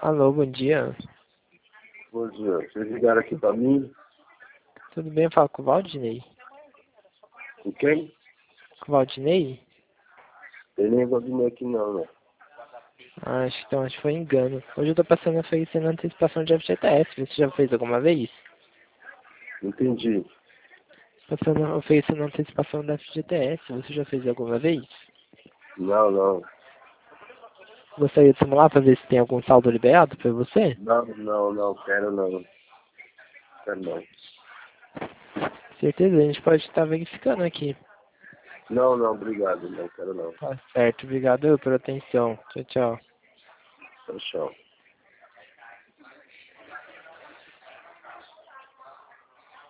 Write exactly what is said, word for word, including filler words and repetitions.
Alô, bom dia. Bom dia. Vocês ligaram aqui pra mim? Tudo bem? Eu falo com o Valdinei. Com quem? Com o Valdinei? Tem nem Valdinei aqui não, né? Ah, acho, então, acho que foi engano. Hoje eu tô passando a fazer na antecipação de F G T S. Você já fez alguma vez? Entendi. Passando a fazer na antecipação da F G T S. Você já fez alguma vez? Não, não. Gostaria de simular pra ver se tem algum saldo liberado pra você? Não, não, não. Quero não. Quero não. Certeza, a gente pode estar verificando aqui. Não, não. Obrigado. Não quero não. Tá certo, obrigado pela atenção. Tchau, tchau. Tchau, tchau.